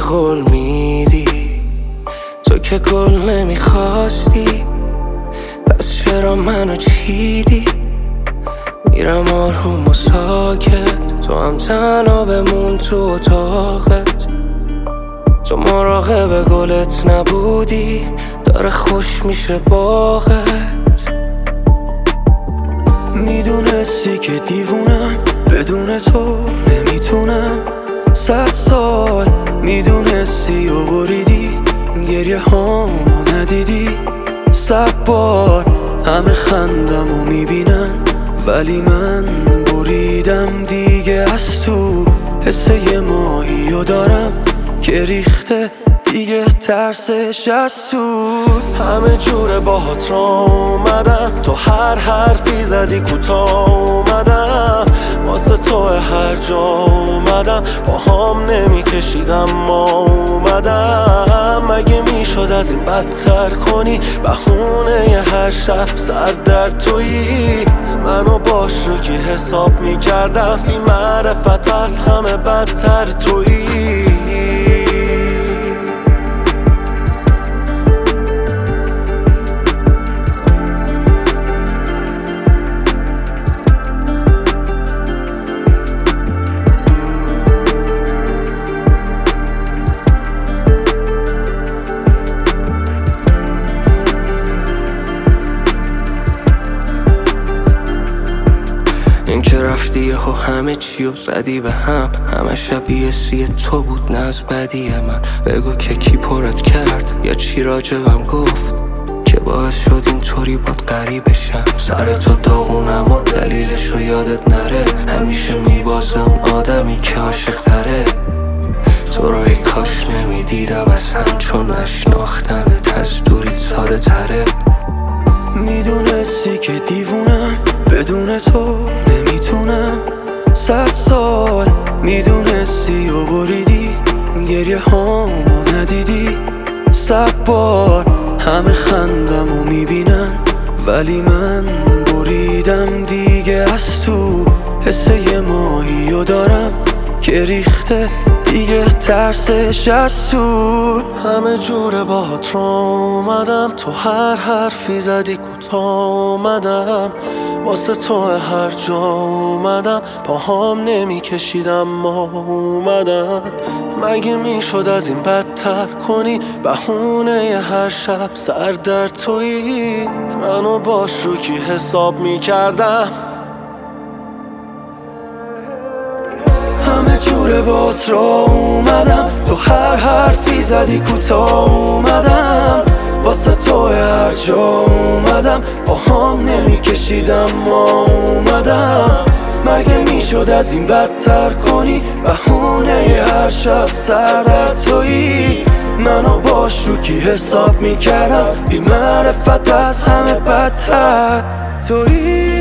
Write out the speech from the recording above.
قول میدی، تو که گل نمیخواستی، پس چرا منو چیدی؟ میرم آروم و ساکت، تو هم تنها بمون تو اتاقت. تو مراقب گلت نبودی، داره خوش میشه باغت. میدونستی که دیوونم، بدون تو نمیتونم. 100 سال میدونستی و بریدی، گریه هامو ندیدی. 100 بار همه خندم و میبینن، ولی من بریدم دیگه. از تو حس یه ماهی دارم که ریخته دیگه، ترسش از سود. همه جوره باهات را اومدم، تو هر حرفی زدی کوتاه اومدم. واسه تو هر جا اومدم، باهام نمیکشیدم ما اومدم. مگه میشد از این بدتر کنی؟ بهونه ی هر شب سر در تویی. منو باش رو کی حساب میکردم، بی معرفت از همه بدتر تویی. این که رفتی و همه چیو زدی به هم، همه شبیه سی تو بود نه از بدی من. بگو که کی پرت کرد یا چی راجبم گفت که باعث شد اینطوری باد غریبه شم. سر تو داغونم و دلیلشو یادت نره، همیشه میبازه اون آدمی که عاشق تره. تو رو ای کاش نمیدیدم اصلا، چون نشناختنت از دوریت ساده تره. میدونستی که دیوونم، بدون تو نمیتونم. 100 سال میدونستی و بریدی، گریه هامو ندیدی. 100 بار همه خندم و میبینن، ولی من بریدم دیگه. از تو حس یه ماهی دارم که ریخته دیگه، ترسش از سود. همه جوره باهات را اومدم، تو هر حرفی زدی کوتاه اومدم. واسه تو هر جا اومدم، پاهام نمیکشیدم ما اومدم. مگه میشد از این بدتر کنی؟ بهونه ی هر شب سر در تویی. منو باش رو کی حساب میکردم، همه جوره بات را اومدم. تو هر حرفی زدی کوتاه اومدم. واسه تو هر جا اومدم، باهام نمیکشیدم ما اومدم. مگه میشد از این بدتر کنی؟ بهونه ی هر شب سر در تویی. منو باش رو کی حساب میکردم، بی معرفت از همه بدتر تویی.